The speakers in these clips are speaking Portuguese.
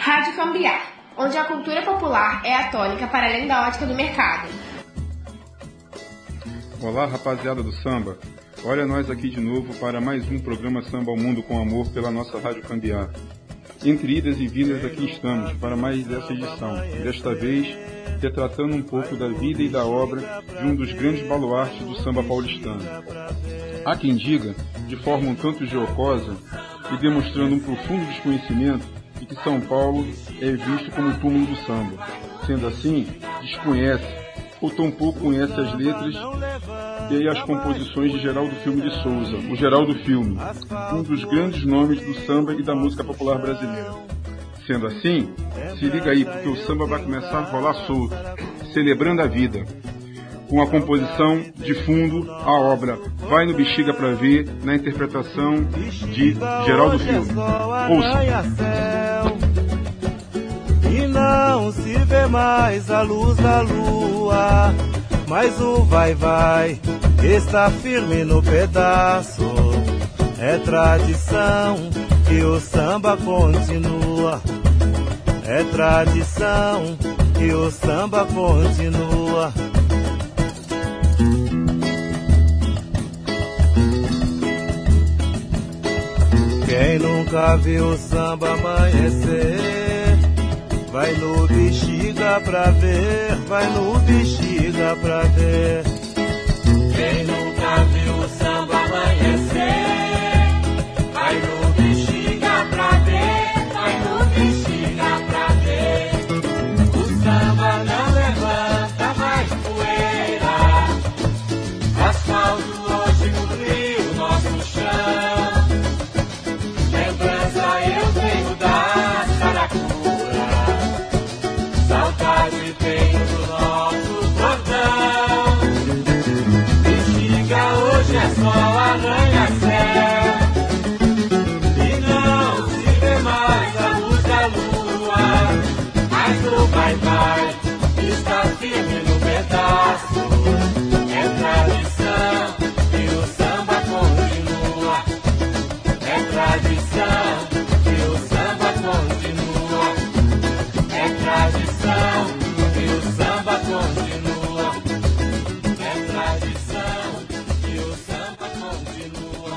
Rádio Cambiar, onde a cultura popular é a tônica para além da ótica do mercado. Olá, rapaziada do samba. Olha nós aqui de novo para mais um programa Samba ao Mundo com Amor pela nossa Rádio Cambiar. Entre idas e vindas aqui estamos para mais essa edição, desta vez retratando um pouco da vida e da obra de um dos grandes baluartes do samba paulistano. Há quem diga, de forma um tanto jocosa e demonstrando um profundo desconhecimento, de que São Paulo é visto como o túmulo do samba. Sendo assim, desconhece ou tampouco conhece as letras e as composições de Geraldo Filme de Souza, o Geraldo Filme, um dos grandes nomes do samba e da música popular brasileira. Sendo assim, se liga aí, porque o samba vai começar a rolar solto, celebrando a vida, com a composição de fundo, a obra Vai no Bexiga Pra Ver, na interpretação de Geraldo Filme. Ouça! E não se vê mais a luz da lua, mas o vai-vai está firme no pedaço. É tradição que o samba continua. É tradição que o samba continua. Quem nunca viu o samba amanhecer, vai no Bexiga pra ver, vai no Bexiga pra ver. Quem nunca viu o samba amanhecer, vai no Bexiga pra ver, vai no Bexiga pra ver. O samba não levanta mais poeira, asfalto hoje cobriu nosso chão. Lembrança eu tenho da Saracura, saudade tenho do nosso cordão. Bexiga hoje é só arranha-céu, e não se vê mais a luz da lua, mas o vai-vai está firme no pedaço. É tradição que o samba continua. É tradição que o samba continua. É tradição que o samba continua. É tradição que o samba continua.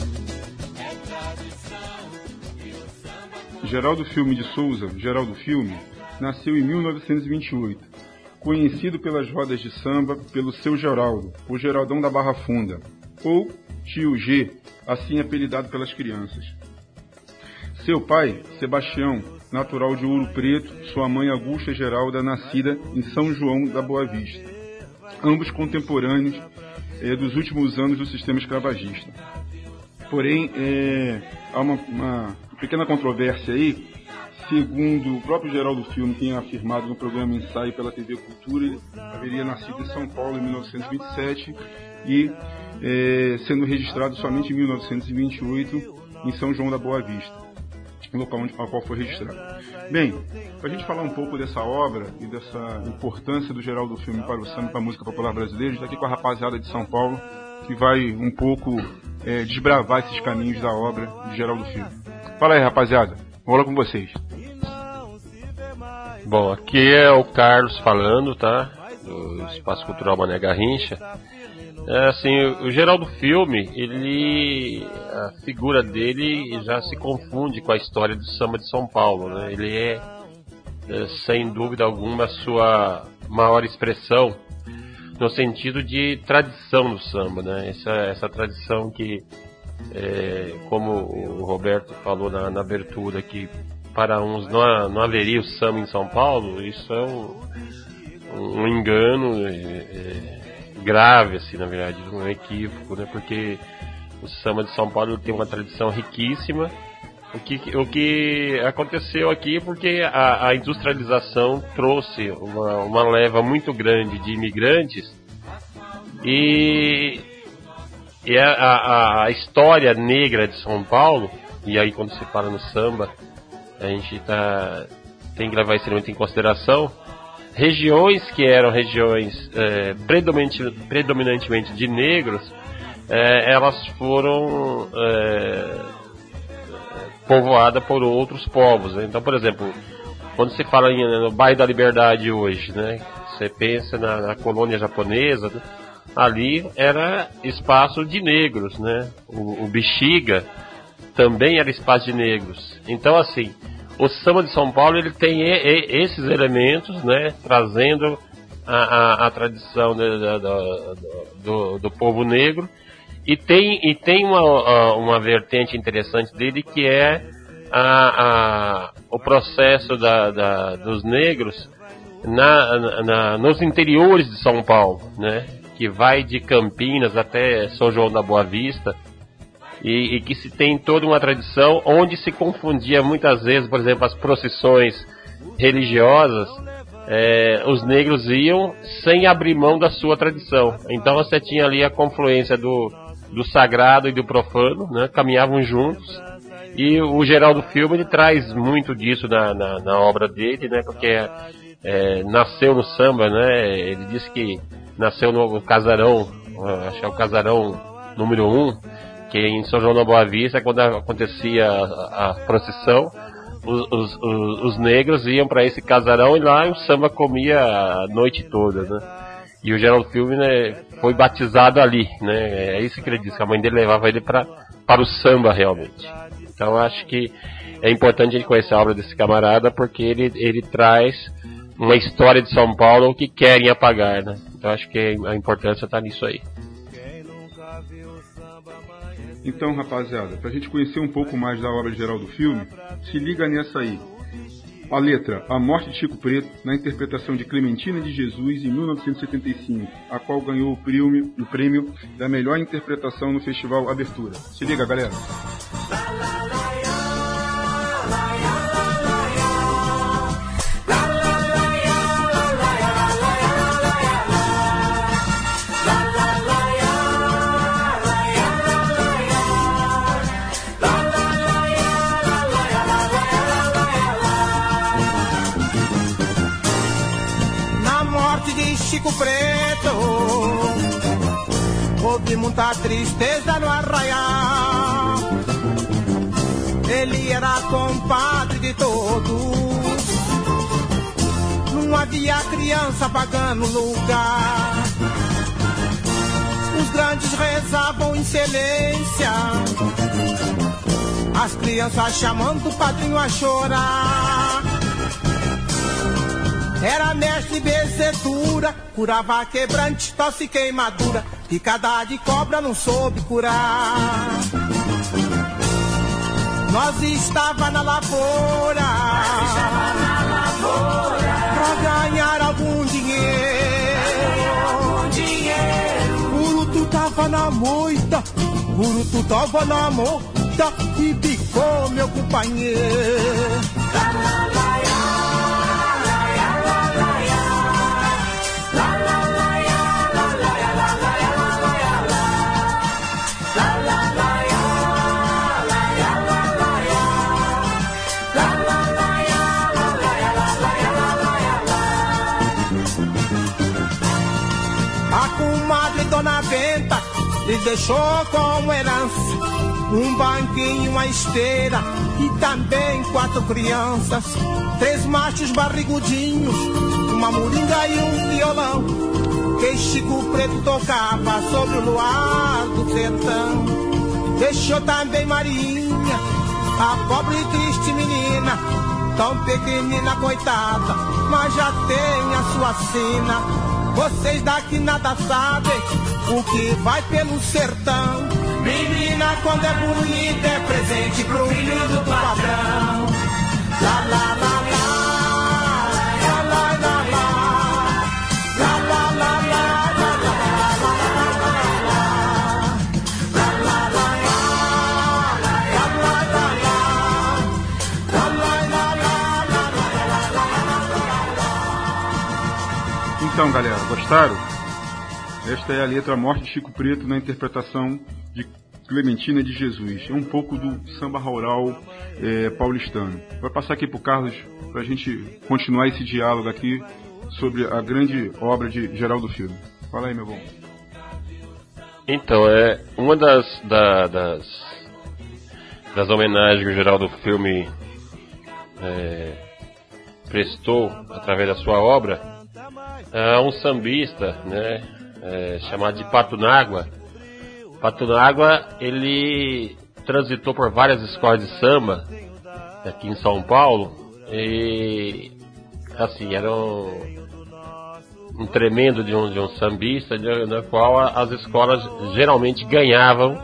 É tradição que o samba continua. Geraldo Filme de Souza, Geraldo Filme, nasceu em 1928. Conhecido pelas rodas de samba pelo seu Geraldo, o Geraldão da Barra Funda, ou Tio G, assim apelidado pelas crianças. Seu pai, Sebastião, natural de Ouro Preto, sua mãe Augusta Geralda, nascida em São João da Boa Vista, ambos contemporâneos dos últimos anos do sistema escravagista. Porém, há uma pequena controvérsia aí. Segundo o próprio Geraldo Filme, tem afirmado no programa Ensaio pela TV Cultura, ele haveria nascido em São Paulo em 1927 e sendo registrado somente em 1928 em São João da Boa Vista, local ao qual foi registrado. Bem, para a gente falar um pouco dessa obra e dessa importância do Geraldo Filme para o samba e para a música popular brasileira, a gente está aqui com a rapaziada de São Paulo, que vai um pouco desbravar esses caminhos da obra de Geraldo Filme. Fala aí, rapaziada, vou lá com vocês. Bom, aqui é o Carlos falando, tá? Do Espaço Cultural Mané Garrincha. Assim, o Geraldo Filme, a figura dele já se confunde com a história do samba de São Paulo, né? Ele é sem dúvida alguma, a sua maior expressão no sentido de tradição do samba, né? Essa tradição que, como o Roberto falou na abertura, que para uns não haveria o samba em São Paulo, isso é um engano grave, assim, na verdade, um equívoco, né? Porque o samba de São Paulo tem uma tradição riquíssima. O que aconteceu aqui é porque a industrialização trouxe uma leva muito grande de imigrantes e a história negra de São Paulo, e aí quando se fala no samba, a gente tem que levar isso muito em consideração. Regiões que eram regiões predominantemente de negros, elas foram povoadas por outros povos, né? Então, por exemplo, quando se fala no bairro da Liberdade hoje, né? Você pensa na colônia japonesa, né? Ali era espaço de negros, né? O Bexiga também era espaço de negros. Então, assim, o samba de São Paulo ele tem esses elementos, né? Trazendo a tradição do povo negro. E tem uma vertente interessante dele que é o processo dos negros nos interiores de São Paulo, né? Que vai de Campinas até São João da Boa Vista, e que se tem toda uma tradição onde se confundia muitas vezes, por exemplo, as procissões religiosas, os negros iam sem abrir mão da sua tradição. Então você tinha ali a confluência do sagrado e do profano, né? Caminhavam juntos, e o Geraldo Filme ele traz muito disso na obra dele, né? Porque nasceu no samba, né? Ele disse que nasceu no casarão, acho que é o casarão número 1, que em São João da Boa Vista, quando acontecia a procissão, os negros iam para esse casarão e lá o samba comia a noite toda, né? E o Geraldo Filme, né, foi batizado ali, né? É isso que ele disse, que a mãe dele levava ele para o samba realmente. Então acho que é importante a gente conhecer a obra desse camarada, porque ele traz uma história de São Paulo que querem apagar, né? Então acho que a importância está nisso aí. Então, rapaziada, pra gente conhecer um pouco mais da obra de Geraldo Filme, se liga nessa aí. A letra A Morte de Chico Preto, na interpretação de Clementina de Jesus em 1975, a qual ganhou o prêmio da melhor interpretação no Festival Abertura. Se liga, galera. Chico Preto, houve muita tristeza no arraial. Ele era compadre de todos, não havia criança pagando lugar. Os grandes rezavam em silêncio, as crianças chamando o padrinho a chorar. Era mestre benzetura, curava quebrante, tosse e queimadura, picada de cobra não soube curar. Nós estava na lavoura, pra ganhar algum dinheiro. Curutu tava na moita, Curutu tava na moita, e picou meu companheiro. Dona Benta lhe deixou como herança um banquinho, uma esteira e também 4 crianças, 3 machos barrigudinhos, uma moringa e um violão, que Chico Preto tocava sobre o luar do sertão. Deixou também Marinha, a pobre e triste menina, tão pequenina, coitada, mas já tem a sua sina. Vocês daqui nada sabem o que vai pelo sertão. Menina, quando é bonita, é presente pro filho do patrão. Lá, lá, lá, lá, lá, lá, lá, lá, lá, lá, lá, Então, galera, gostaram? Esta é a letra A Morte de Chico Preto na interpretação de Clementina de Jesus. É um pouco do samba rural paulistano. Vou passar aqui para o Carlos para a gente continuar esse diálogo aqui sobre a grande obra de Geraldo Filme. Fala aí, meu bom. Então, uma das homenagens que o Geraldo Filme prestou através da sua obra a um sambista, né, chamado de Patunágua. Patunágua, ele transitou por várias escolas de samba aqui em São Paulo e assim, era um tremendo de um sambista, da qual as escolas geralmente ganhavam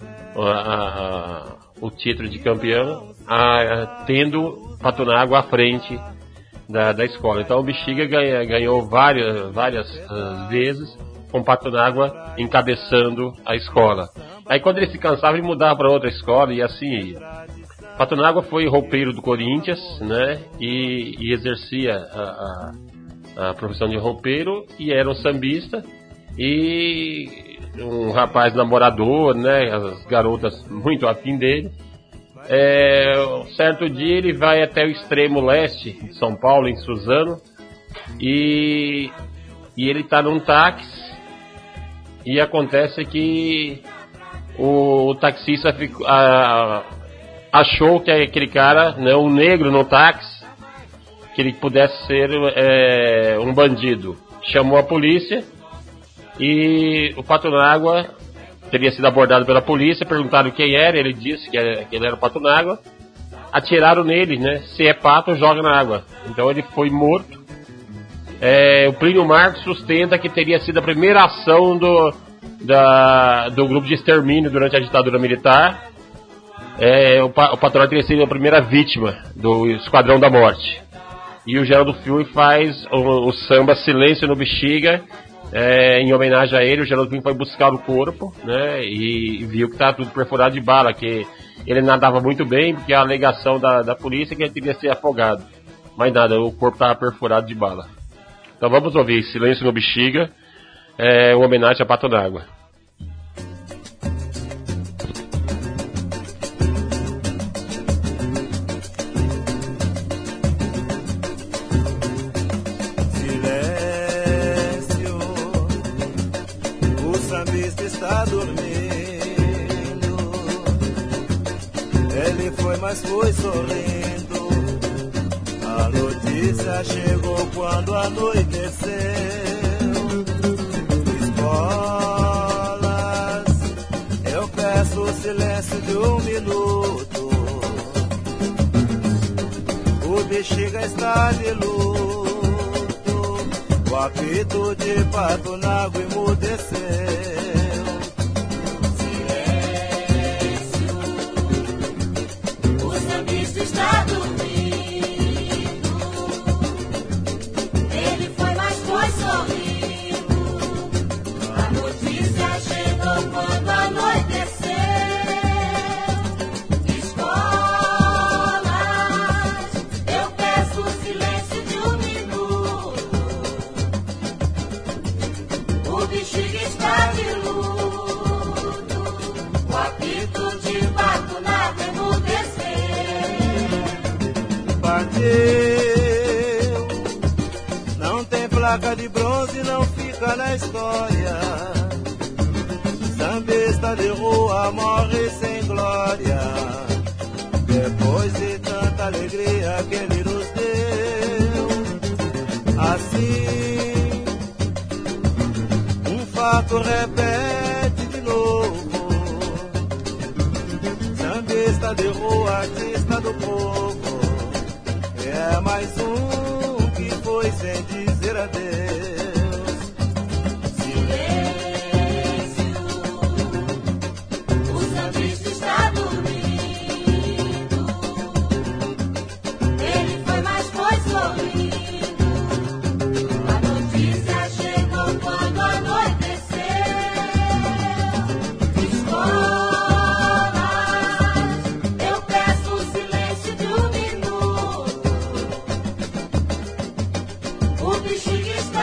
o título de campeão, tendo Patunágua à frente da escola. Então o Bexiga ganhou várias vezes com Patunágua encabeçando a escola. Aí quando ele se cansava, ele mudava para outra escola e assim ia. Patunágua foi roupeiro do Corinthians, né, e exercia a profissão de roupeiro, e era um sambista e um rapaz namorador, né, as garotas muito afim dele. Um certo dia ele vai até o extremo leste de São Paulo, em Suzano, e ele está num táxi, e acontece que o taxista achou que aquele cara, né, um negro no táxi, que ele pudesse ser um bandido. Chamou a polícia e o Patunágua teria sido abordado pela polícia, perguntaram quem era, ele disse que ele era o Patunágua, atiraram nele, né, se é pato, joga na água. Então ele foi morto. O Plínio Marcos sustenta que teria sido a primeira ação do grupo de extermínio durante a ditadura militar. O Patunágua teria sido a primeira vítima do Esquadrão da Morte. E o Geraldo Filme faz o samba Silêncio no Bexiga, em homenagem a ele. O Geraldo Filme foi buscar o corpo, né, e viu que estava tudo perfurado de bala, que ele nadava muito bem, porque a alegação da polícia é que ele teria sido afogado. Mas nada, o corpo estava perfurado de bala. Então vamos ouvir Silêncio no Bexiga, uma homenagem a Patunágua. Mas foi sorrindo. A notícia chegou quando anoiteceu. Escolas, eu peço o silêncio de um minuto. O Bexiga está de luto. O apito de Patunágua emudeceu. Está dormindo. Ele foi, mas foi sorrindo. A notícia chegou quando anoiteceu. Escolas, eu peço o silêncio de um minuto. O Bexiga está de luto. O apito de Patunágua emudeceu. Bateu, não tem placa de bronze, não fica na história. Sambista de rua morre sem glória. Depois de tanta alegria que ele nos deu, assim, um fato repete de novo. Sambista de rua, artista do povo. É mais um que foi sem dizer adeus. Silêncio, o sambista está dormindo. Ele foi, mas foi sorrindo. A notícia chegou quando anoiteceu. Escolas, eu peço o silêncio de um minuto. O Bexiga está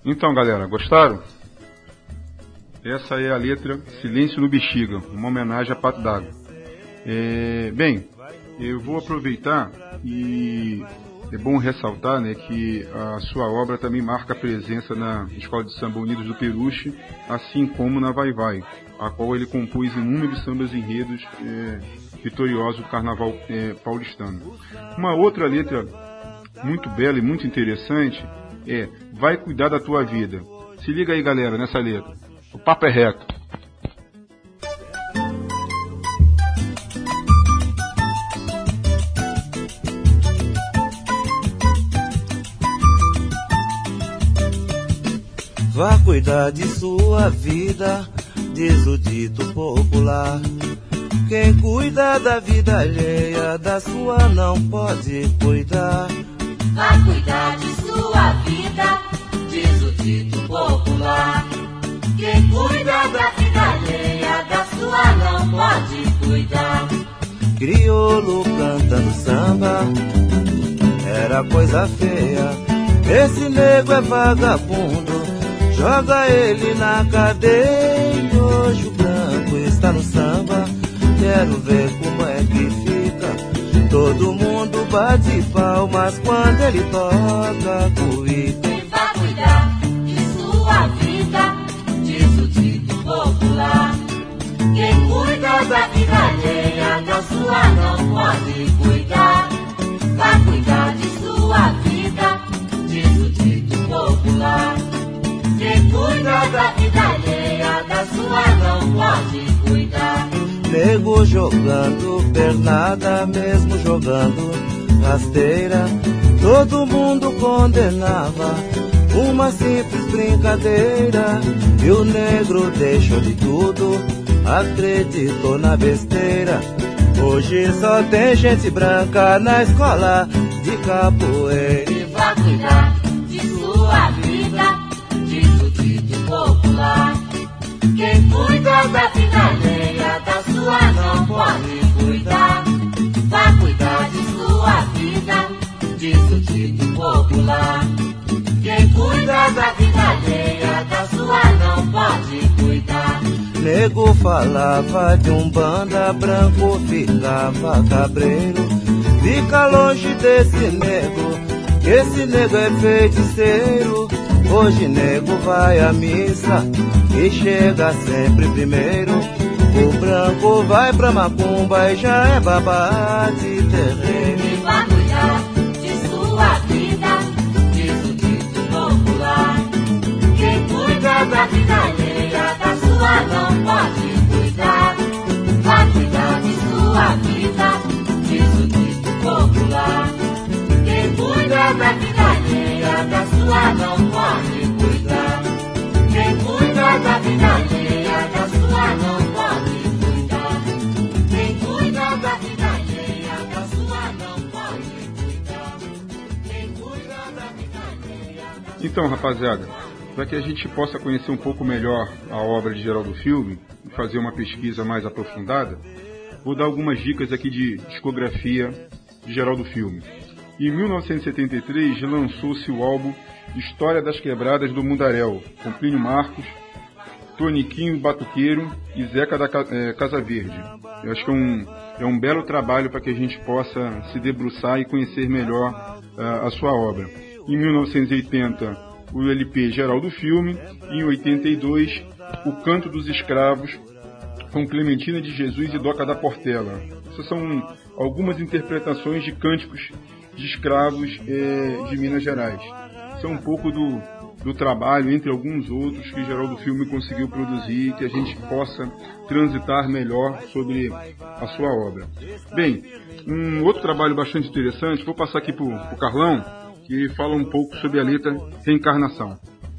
Então, galera, gostaram? Essa é a letra Silêncio no Bexiga, uma homenagem a Pato d'Água. Bem, eu vou aproveitar e é bom ressaltar, né, que a sua obra também marca a presença na Escola de Samba Unidos do Peruche, assim como na Vai Vai, a qual ele compôs inúmeros sambas enredos vitoriosos do carnaval paulistano. Uma outra letra muito bela e muito interessante é Vai Cuidar da Tua Vida. Se liga aí, galera, nessa letra. O papo é reto. Vá cuidar de sua vida, diz o dito popular. Quem cuida da vida alheia, da sua não pode cuidar. Vá cuidar de sua vida, diz o dito popular. Quem cuida da vida alheia, da sua não pode cuidar. Crioulo cantando samba, era coisa feia. Esse nego é vagabundo, joga ele na cadeia. Hoje o branco está no samba, quero ver como é que fica. Todo mundo bate palmas quando ele toca cuíca. Quem vai cuidar de sua vida, diz o dito popular. Quem cuida da vida alheia, da sua não pode cuidar. Vai cuidar de sua vida, diz o dito popular. Quem cuida da vida alheia, da sua não pode cuidar. Nego jogando pernada, mesmo jogando rasteira, todo mundo condenava uma simples brincadeira. E o negro deixou de tudo, acreditou na besteira. Hoje só tem gente branca na escola de capoeira. E vai cuidar de sua vida, diz o dito popular. Quem cuida da vida alheia, da sua não pode cuidar. Vai cuidar de sua vida, diz o dito popular. Quem cuida da vida alheia, da sua não pode cuidar. Nego falava de banda, branco ficava cabreiro. Fica longe desse nego, que esse nego é feiticeiro. Hoje nego vai à missa e chega sempre primeiro. O branco vai pra macumba e já é babá de terreiro. E vai cuidar de sua vida, diz o dito popular. Quem cuida da vida alheia, da sua não pode cuidar. Vai cuidar de sua vida, diz o dito popular. Quem cuida da vida alheia, da sua não pode cuidar. Quem cuida da vida alheia, da sua não pode cuidar. Quem cuida da vida alheia, da sua não pode cuidar. Quem cuida da vida alheia, da sua... Então, rapaziada, para que a gente possa conhecer um pouco melhor a obra de Geraldo Filme e fazer uma pesquisa mais aprofundada, vou dar algumas dicas aqui de discografia de Geraldo Filme. Em 1973 lançou-se o álbum História das Quebradas do Mundaréu, com Plínio Marcos, Toniquinho Batuqueiro e Zeca da Casa Verde. Eu acho que é um belo trabalho para que a gente possa se debruçar e conhecer melhor a sua obra. Em 1980, o LP Geraldo Filme, e em 82, O Canto dos Escravos, com Clementina de Jesus e Doca da Portela. Essas são algumas interpretações de cânticos de escravos de Minas Gerais. Isso é um pouco do trabalho, entre alguns outros, que Geraldo Filme conseguiu produzir e que a gente possa transitar melhor sobre a sua obra. Bem, um outro trabalho bastante interessante, vou passar aqui para o Carlão, que fala um pouco sobre a letra Reencarnação.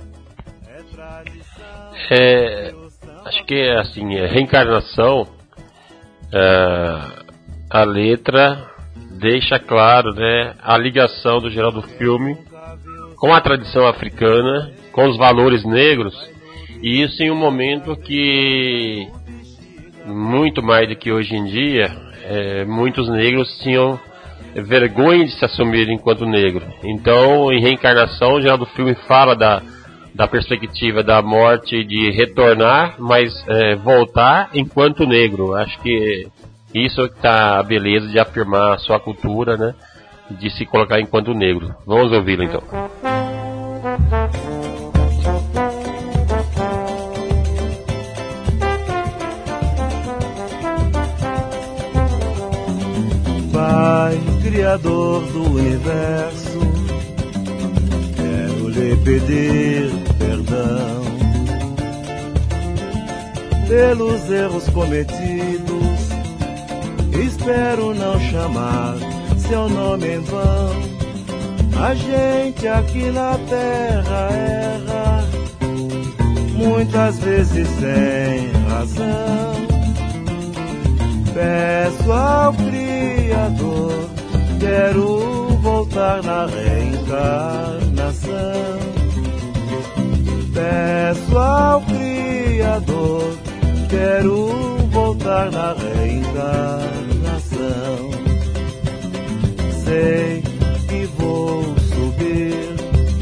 Acho que é assim, Reencarnação, a letra deixa claro, né, a ligação do Geraldo Filme com a tradição africana, com os valores negros, e isso em um momento que, muito mais do que hoje em dia, muitos negros tinham vergonha de se assumir enquanto negro. Então, em Reencarnação, o Geraldo Filme fala da perspectiva da morte de retornar, mas voltar enquanto negro. Acho que isso que tá a beleza de afirmar a sua cultura, né? De se colocar enquanto negro. Vamos ouvi-lo então. Pai, Criador do universo, quero lhe pedir perdão pelos erros cometidos. Espero não chamar seu nome em vão. A gente aqui na terra erra, muitas vezes sem razão. Peço ao Criador, quero voltar na reencarnação. Peço ao Criador, quero voltar na reencarnação. Sei que vou subir,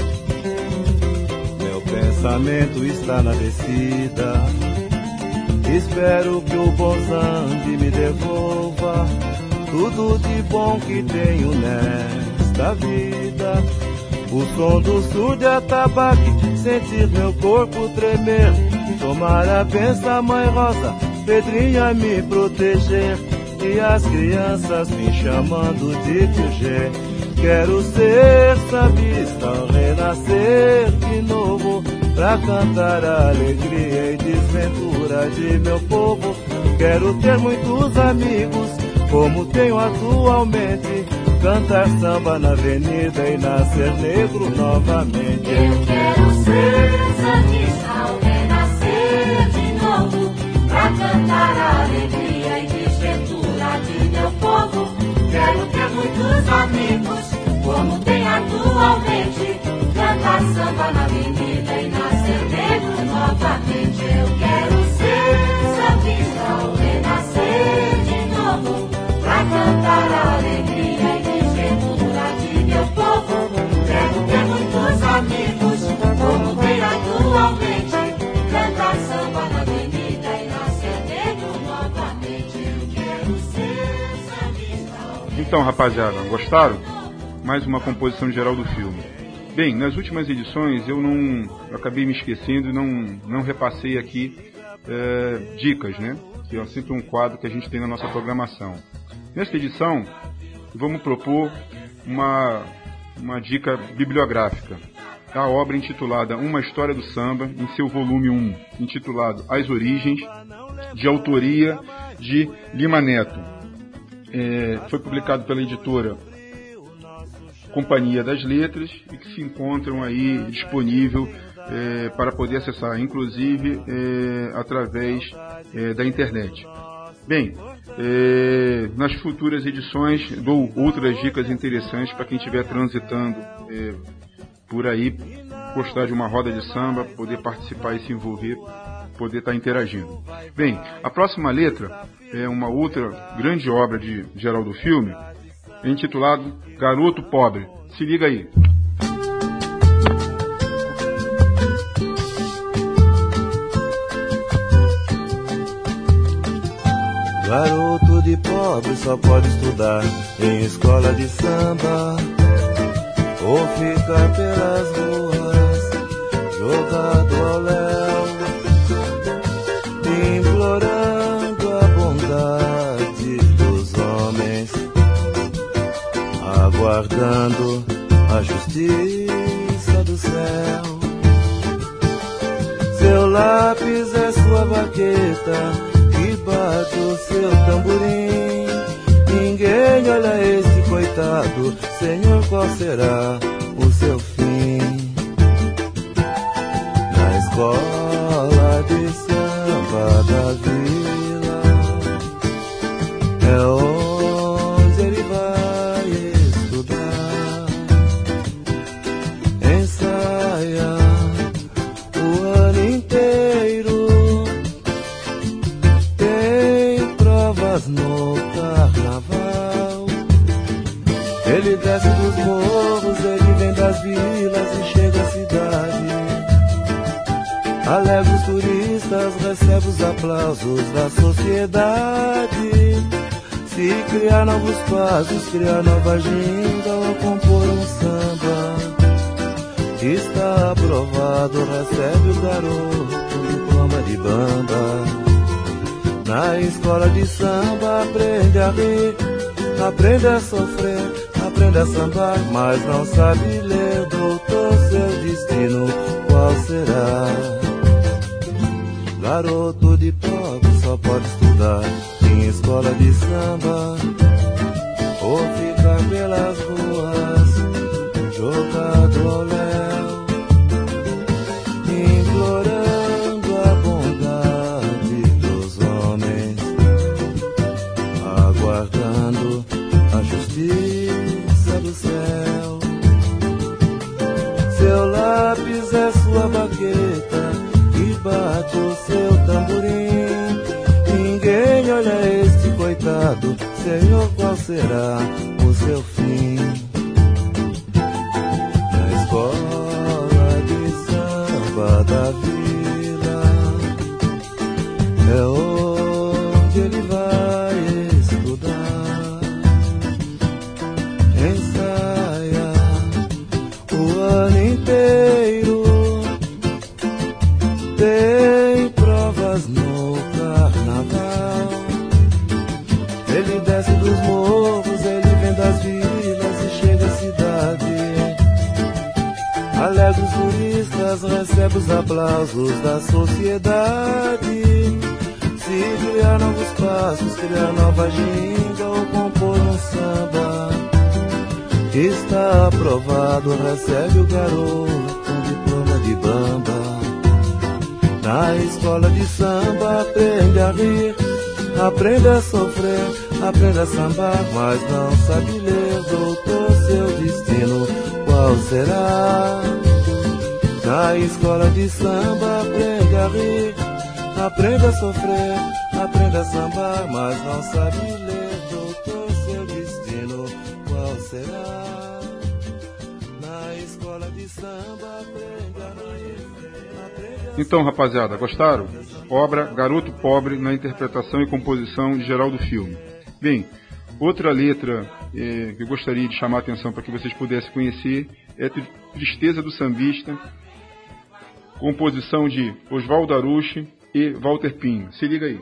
meu pensamento está na descida. Espero que o bom Zambi me devolva tudo de bom que tenho nesta vida. O som do surdo atabaque, sentir meu corpo tremer. Tomar a benção, Mãe Rosa, Pedrinha me proteger. E as crianças me chamando de Tio G. Quero ser sambista, renascer de novo, pra cantar a alegria e desventura de meu povo. Quero ter muitos amigos, como tenho atualmente, cantar samba na avenida e nascer negro novamente. Eu quero ser sambista, renascer de novo, pra cantar a alegria e desventura de meu povo. Quero ter muitos amigos, como tenho atualmente, cantar samba na avenida e nascer negro novamente. Eu quero ser sambista, renascer de novo, pra cantar a alegria e desventura de meu povo. Quero ter muitos amigos, como tenho atualmente, cantar samba na avenida e nascer negro novamente. Eu quero ser sambista. Então, rapaziada, gostaram? Mais uma composição geral do filme. Bem, nas últimas edições eu acabei me esquecendo e não repassei aqui dicas, né? Que é sempre um quadro que a gente tem na nossa programação. Nesta edição, vamos propor uma dica bibliográfica. A obra intitulada Uma História do Samba, em seu volume 1, intitulado As Origens, de autoria de Lima Neto. Foi publicado pela editora Companhia das Letras e que se encontram aí disponível para poder acessar, inclusive através da internet. Bem, nas futuras edições dou outras dicas interessantes para quem estiver transitando por aí, gostar de uma roda de samba, poder participar e se envolver, poder estar interagindo. Bem, a próxima letra é uma outra grande obra de Geraldo Filme, intitulado Garoto Pobre. Se liga aí. Garoto de pobre só pode estudar em escola de samba ou ficar pelas ruas jogado ao léu, implorando a bondade dos homens, aguardando a justiça do céu. Seu lápis é sua baqueta, que bate o seu tamborim. Ninguém olha esse coitado, Senhor, qual será o seu fim? Na escola de samba da vila é onde ele vai estudar. Ensaia o ano inteiro, tem provas no carnaval. Ele desce dos morros, ele vem das vilas e chega à cidade. Alegres turistas recebem os aplausos da sociedade. Se criar novos passos, criar nova ginga ou compor um samba, está aprovado, recebe o garoto um diploma de banda. Na escola de samba aprende a rir, aprende a sofrer, aprende a sambar, mas não sabe ler, doutor, seu destino qual será? Garoto de pobre só pode estudar em escola de samba, ou ficar pelas ruas, jogado ao léu, implorando a bondade dos homens, aguardando a justiça do céu. Seu lápis é sua baqueta e bate o seu tamborim. Ninguém olha este coitado, Senhor, qual será o seu fim? Na escola de samba da vila é onde ele vai estudar. Ensaia o ano inteiro, tem provas no carnaval. Ele desce dos morros, ele vem das vilas e chega à cidade. Alegres turistas recebe os aplausos da sociedade. Se criar novos passos, criar nova ginga ou compor um samba, está aprovado, recebe o garoto um diploma de banda. Na escola de samba aprende a rir, aprende a sofrer, aprende a sambar, mas não sabe ler, doutor, seu destino qual será? Na escola de samba aprende a rir, aprende a sofrer, aprende a sambar, mas não sabe ler, doutor, seu destino qual será? Na escola de samba aprende a rir. Então, rapaziada, gostaram? Obra Garoto Pobre na interpretação e composição de Geraldo Filme. Bem, outra letra que eu gostaria de chamar a atenção para que vocês pudessem conhecer é Tristeza do Sambista, composição de Oswaldo Arushi e Walter Pinho. Se liga aí.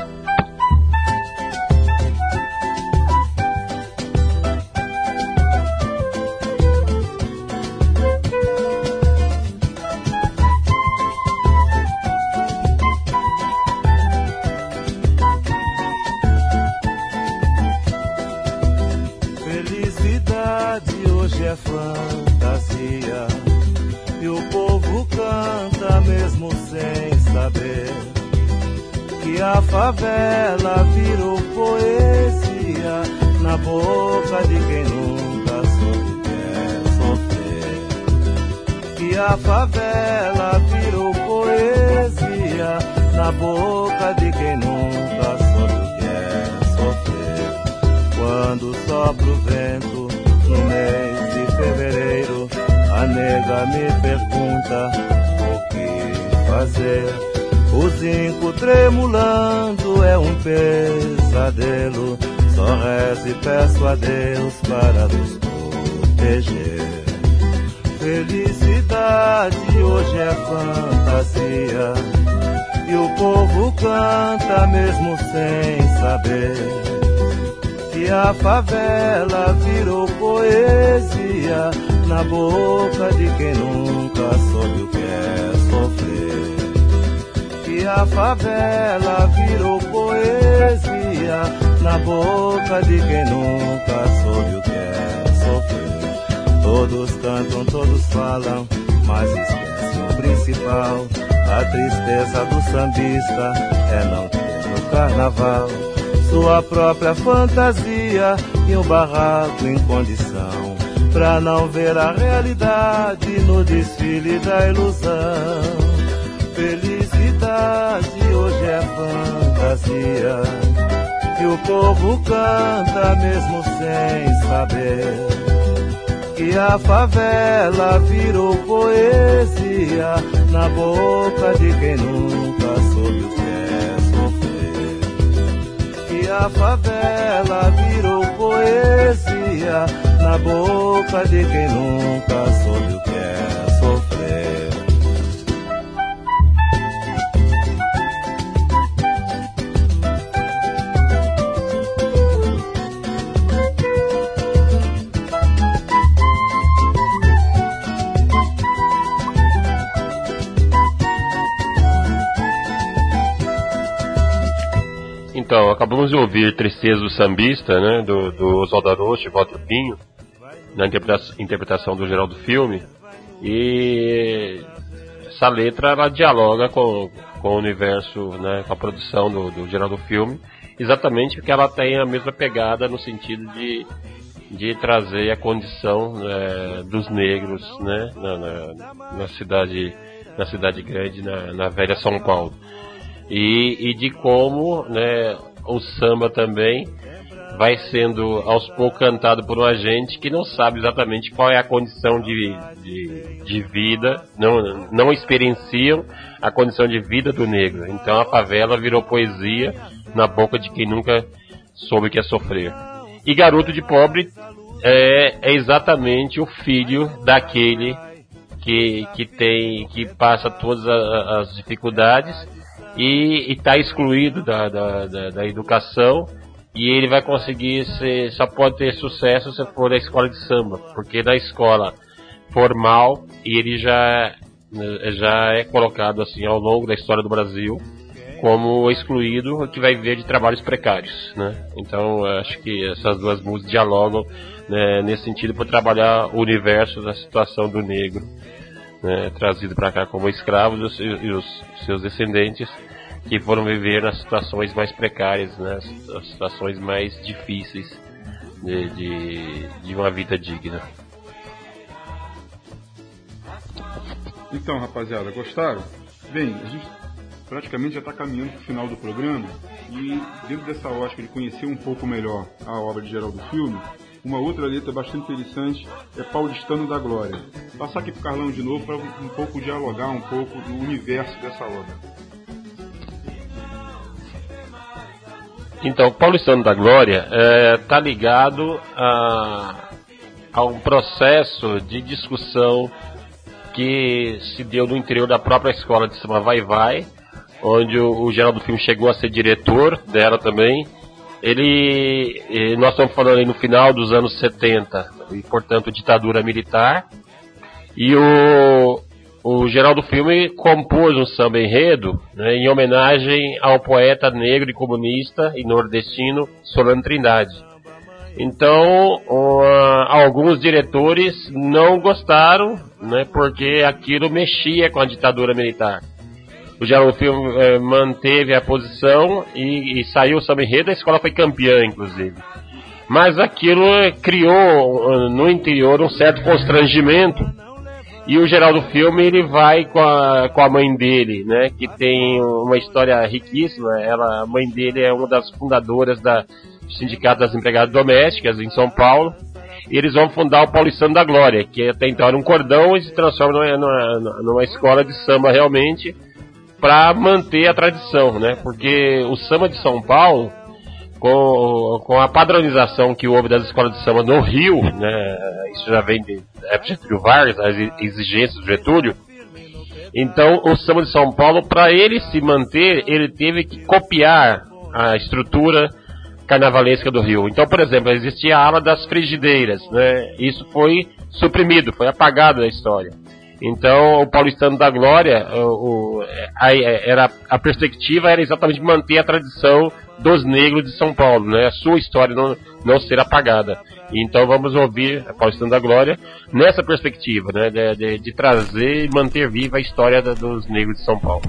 Fantasia, e o povo canta mesmo sem saber que a favela virou poesia na boca de quem nunca soube quer sofrer. Que a favela virou poesia na boca de quem nunca soube quer sofrer. Quando sopra o vento no mês de fevereiro, a nega me pergunta o que fazer. O zinco tremulando é um pesadelo, só rezo e peço a Deus para nos proteger. Felicidade hoje é fantasia, e o povo canta mesmo sem saber que a favela virou poesia na boca de quem nunca soube o que é sofrer. Que a favela virou poesia na boca de quem nunca soube o que é sofrer. Todos cantam, todos falam, mas esquecem o principal. A tristeza do sambista é não ter no carnaval sua própria fantasia e um barraco em condição pra não ver a realidade no desfile da ilusão. Felicidade hoje é fantasia, e o povo canta mesmo sem saber que a favela virou poesia na boca de quem nunca soube o que é sofrer. Que a favela virou poesia na boca de quem nunca soube o que é sofrer. Então, acabamos de ouvir Tristeza do Sambista, né, do Oswaldo Arocho e Walter Pinho, na interpretação do Geraldo Filme, e essa letra ela dialoga com o universo, né, com a produção do Geraldo Filme, exatamente porque ela tem a mesma pegada no sentido de trazer a condição dos negros, né, na cidade grande, na velha São Paulo. E de como, né, o samba também vai sendo aos poucos cantado por uma gente que não sabe exatamente qual é a condição de vida, não experienciam a condição de vida do negro. Então a favela virou poesia na boca de quem nunca soube o que é sofrer. E Garoto de Pobre é exatamente o filho daquele que passa todas as dificuldades e está excluído da educação, e ele vai conseguir só pode ter sucesso se for da escola de samba, porque na escola formal ele já é colocado assim ao longo da história do Brasil como excluído, que vai viver de trabalhos precários, né? Então acho que essas duas músicas dialogam, né, nesse sentido, para trabalhar o universo da situação do negro, né, trazido para cá como escravos, e os seus descendentes que foram viver nas situações mais precárias, né, as situações mais difíceis de uma vida digna. Então, rapaziada, gostaram? Bem, a gente praticamente já está caminhando para o final do programa, e dentro dessa ótica de conhecer um pouco melhor a obra de Geraldo Filme, uma outra letra bastante interessante é Paulistano da Glória. Vou passar aqui para o Carlão de novo para um pouco dialogar um pouco do universo dessa obra. Então, Paulistano da Glória está ligado a um processo de discussão que se deu no interior da própria escola de samba Vai-Vai, onde o Geraldo Filme chegou a ser diretor dela também. Nós estamos falando aí no final dos anos 70, e portanto ditadura militar, e o Geraldo Filme compôs um samba enredo, né, em homenagem ao poeta negro e comunista e nordestino Solano Trindade. Então, alguns diretores não gostaram, né, porque aquilo mexia com a ditadura militar. O Geraldo Filme manteve a posição e saiu o samba enredo, a escola foi campeã, inclusive. Mas aquilo criou no interior um certo constrangimento, e o Geraldo Filme ele vai com a mãe dele, né, que tem uma história riquíssima. A mãe dele é uma das fundadoras do Sindicato das Empregadas Domésticas em São Paulo, e eles vão fundar o Paulistano da Glória, que até então era um cordão, e se transforma numa escola de samba realmente, para manter a tradição, né? Porque o samba de São Paulo, com a padronização que houve das escolas de samba no Rio, né? Isso já vem de Getúlio Vargas, as exigências do Getúlio. Então, o samba de São Paulo, para ele se manter, ele teve que copiar a estrutura carnavalesca do Rio. Então, por exemplo, existia a ala das frigideiras, né? Isso foi suprimido, foi apagado da história. Então, o Paulistano da Glória, a perspectiva era exatamente manter a tradição dos negros de São Paulo, né? A sua história não ser apagada. Então, vamos ouvir a Paulistano da Glória nessa perspectiva, né? De trazer e manter viva a história dos negros de São Paulo.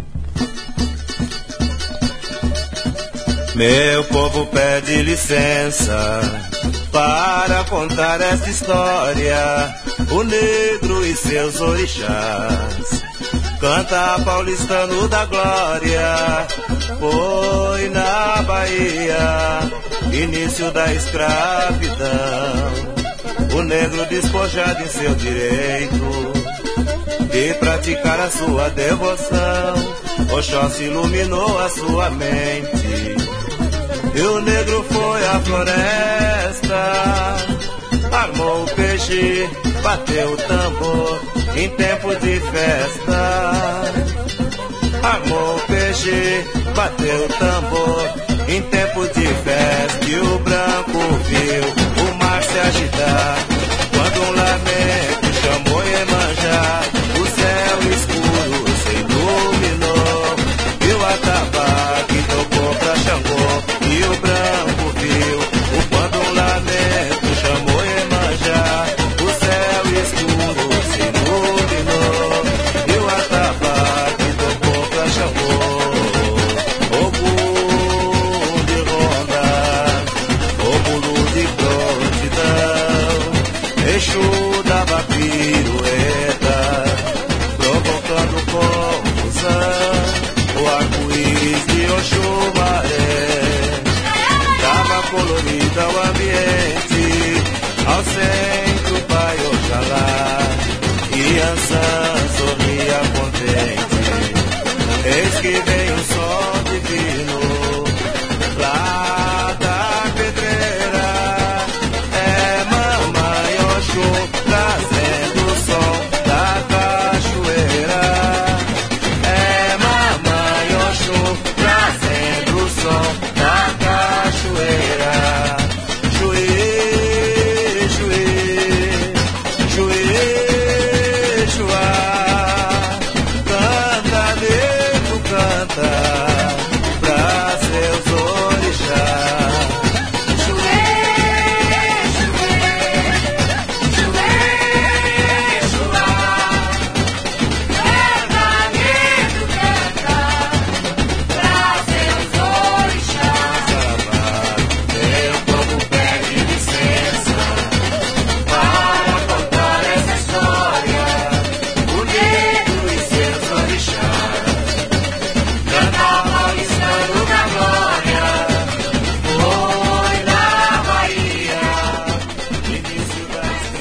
Meu povo pede licença para contar essa história, o negro e seus orixás. Canta Paulistano da Glória, foi na Bahia, início da escravidão. o negro despojado em seu direito de praticar a sua devoção. Oxóssi iluminou a sua mente e o negro foi à floresta, armou o peixe, bateu o tambor em tempo de festa. Armou o peixe, bateu o tambor em tempo de festa. E o branco viu o mar se agitar quando um lamento chamou Iemanjá. O céu escuro se iluminou e o atabaque tocou pra Xangô. E o branco viu quando um lamento chamou Iemanjá. O céu escuro se iluminou e o atabaque tocou pra Xangô. Ogum de ronda, óculo de prontidão, Exu dava pirueta, provocando confusão. O arco-íris de Oxumaré dava colorida ao ambiente, ao centro Pai Oxalá, e Ançã sorria contente. Eis que vem o sol divino lá da pedreira, é Mamãe Oxum trazendo o som da cachoeira. É Mamãe Oxum trazendo o som da cachoeira. Chuí, chuí, chuí, chuá, canta, nego, canta pra seus orixás. Chuí, chuí, chuí, chuá, canta, nego, canta pra seus orixás. Meu povo pede licença para contar essa história. O negro e seus orixás cantava o estado da glória. Foi na Bahia, início da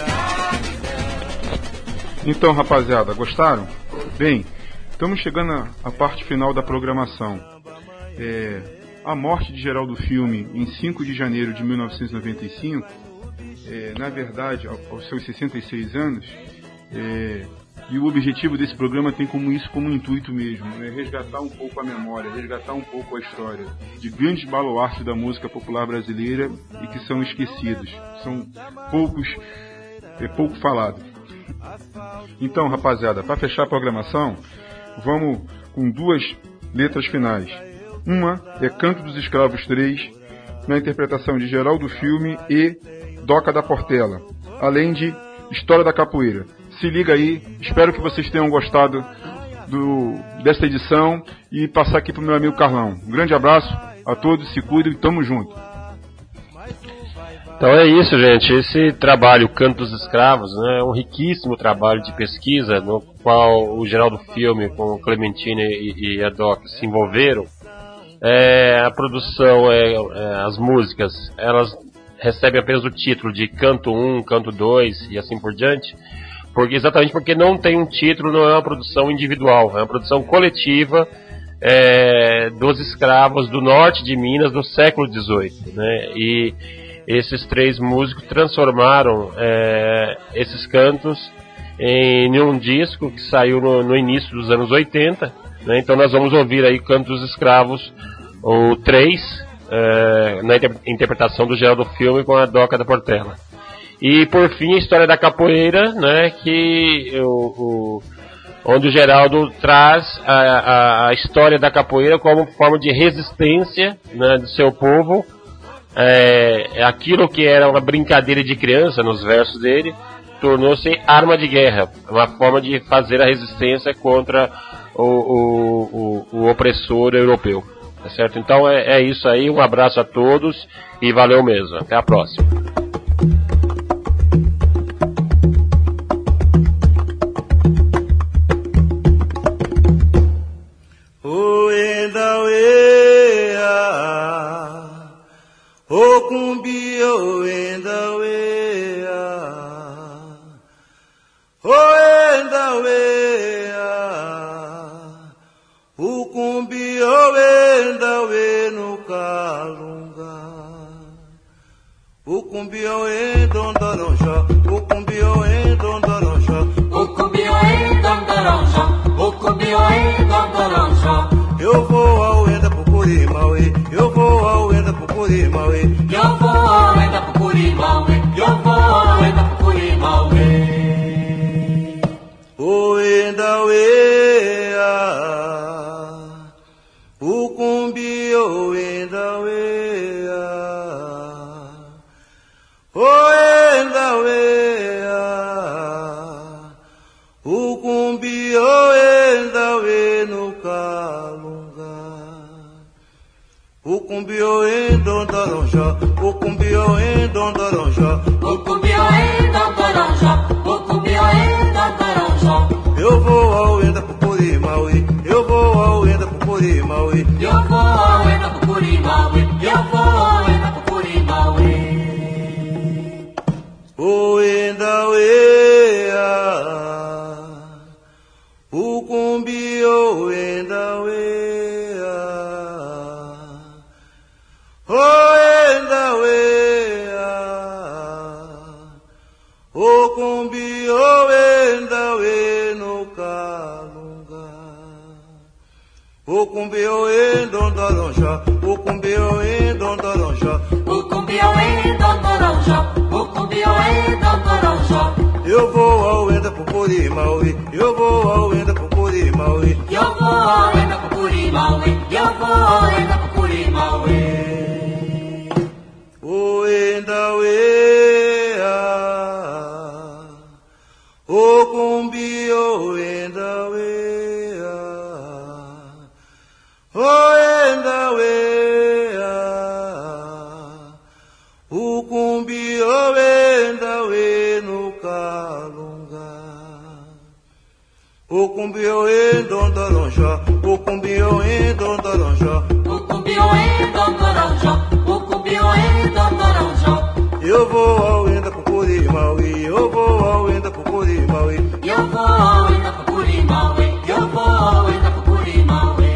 escravidão. Então, rapaziada, gostaram? Bem, estamos chegando à parte final da programação. A morte de Geraldo Filme em 5 de janeiro de 1995, na verdade, aos seus 66 anos, e o objetivo desse programa tem isso como intuito mesmo, resgatar um pouco a memória, resgatar um pouco a história de grandes baluartes da música popular brasileira e que são esquecidos, são pouco falados. Então, rapaziada, para fechar a programação, vamos com 2 letras finais. Uma é Canto dos Escravos 3, na interpretação de Geraldo Filme e Doca da Portela, além de História da Capoeira. Se liga aí, espero que vocês tenham gostado dessa edição e passar aqui pro meu amigo Carlão. Um grande abraço a todos, se cuidem e tamo junto. Então é isso, gente. Esse trabalho, Canto dos Escravos, né, é um riquíssimo trabalho de pesquisa no qual o Geraldo Filme com Clementina e a Doc se envolveram. A produção, as músicas, elas recebem apenas o título de Canto 1, Canto 2 e assim por diante, exatamente porque não tem um título, não é uma produção individual, é uma produção coletiva dos escravos do norte de Minas no século XVIII, né? E esses 3 músicos transformaram esses cantos em um disco que saiu no início dos anos 80, né? Então nós vamos ouvir aí Canto dos Escravos, o 3, na interpretação do Geraldo Filme com a Doca da Portela. E por fim a História da Capoeira, né, onde o Geraldo traz a história da capoeira como forma de resistência, né, do seu povo. Aquilo que era uma brincadeira de criança nos versos dele tornou-se arma de guerra, uma forma de fazer a resistência contra o opressor europeu, tá certo? Então é isso aí, um abraço a todos e valeu mesmo, até a próxima. Okumbia, Oenda, Oea. Calunga. O cumbião em Dondoronjó, o cumbião em Dondoronjó, o cumbião em Dondoronjó, o cumbião em Dondoronjó. Eu vou ao Enda Pucurimauê, eu vou ao Enda Pucurimauê, eu vou ao Enda Pucurimauê, eu vou ao Enda Pucurimauê. O Endauê, o cumbião Endauê, o Endauê, o cumbião Endauê no Calunga. O cumbião em Dondoronjó, o cumbião em Dondoronjó, o cumbião em Dondoronjó, o cumbião em Dondoronjó. Eu vou ao Enda Pucurimauê, eu vou ao Enda Pucurimauê, eu vou ao Enda Pucurimauê, eu vou ao Enda Pucurimauê. O Endauê, o cumbião Endauê, o Endauê, o cumbião Endauê no Calunga. O cumbião em Dondoronjó, o cumbião em Dondoronjó, o cumbião em Dondoronjó, o cumbião em Dondoronjó. Eu vou ao Enda Pucurimauê, eu vou ao Enda Pucurimauê, eu vou ao Enda Pucurimauê, eu vou ao Enda Pucurimauê. O Endauê, o cumbião Endauê, o Endauê, o cumbião Endauê no Calunga. O cumbião em Dondoronjó, o cumbião em Dondoronjó, o cumbião em Dondoronjó, o cumbião em Dondoronjó. Eu vou ao Enda Pucurimauê, eu vou ao Enda Pucurimauê, eu vou ao Enda Pucurimauê, eu vou ao Enda Pucurimauê.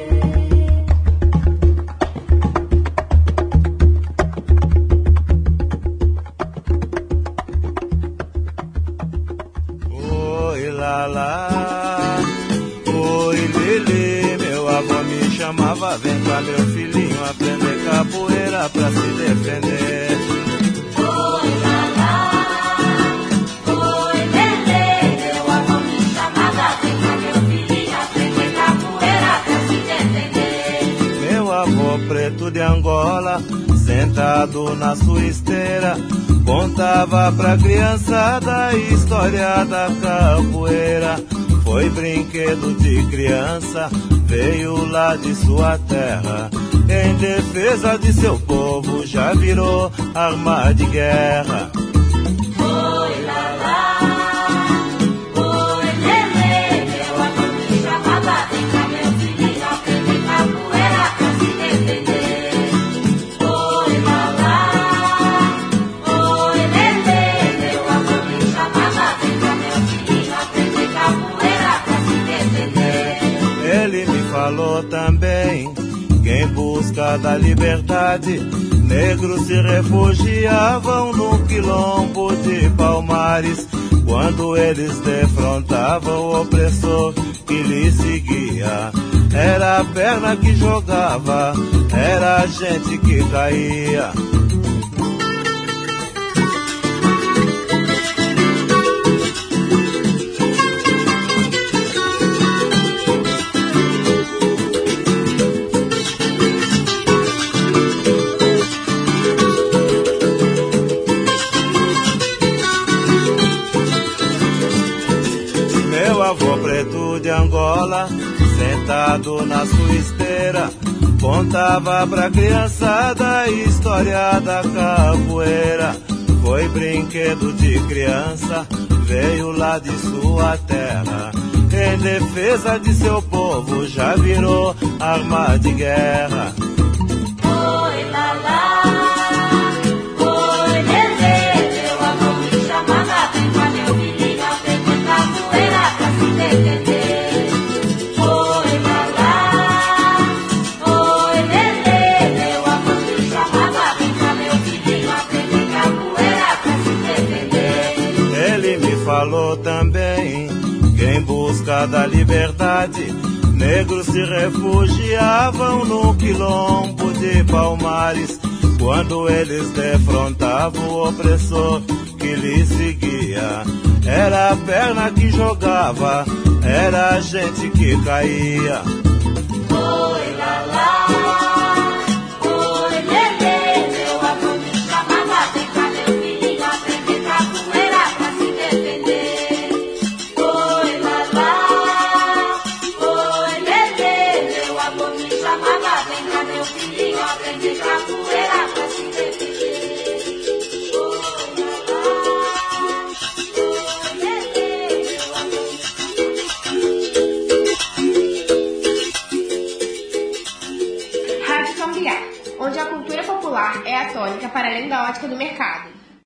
Oi lalá, oi lelê, meu avô me chamava, vem cá meu filhinho aprender capoeira pra se defender. Oi lalá, oi lelê, meu avô me chamava, vem cá meu filhinho aprender capoeira pra se defender. Meu avô preto de Angola, sentado na sua esteira, contava pra criançada a história da capoeira. Foi brinquedo de criança, veio lá de sua terra. Em defesa de seu povo, já virou arma de guerra. Oi lalá, oi lelê, meu avô me chamava, vem cá meu filhinho aprender capoeira pra se defender. Oi lalá, oi lelê, meu avô me chamava, vem cá meu filhinho aprender capoeira pra se defender. Ele me falou também que em busca da liberdade, negros se refugiavam no quilombo de Palmares. Quando eles defrontavam o opressor que lhes seguia, era a perna que jogava, era a gente que caía. De Angola, sentado na sua esteira, contava pra criançada a história da capoeira. Foi brinquedo de criança, veio lá de sua terra. Em defesa de seu povo, já virou arma de guerra. Oi lalá, oi lelê, meu avô me chamava, vem cá meu filhinho aprender capoeira pra se defender. Oi lalá, oi lelê, meu falou também que em busca da liberdade negros se refugiavam no quilombo de Palmares, quando eles defrontavam o opressor que lhes seguia. Era a perna que jogava, era a gente que caía. Oi, lá, lá. Oi, lelê. Meu avô me chamava, vem cá, meu filhinho, aprender capoeira pra se defender. Oi, lá, lá. Oi, lelê. Meu avô me chamava, vem cá, meu filhinho, aprender capoeira pra se defender. Rádio Cambiar, onde a cultura popular é a tônica para além da ótica do mercado.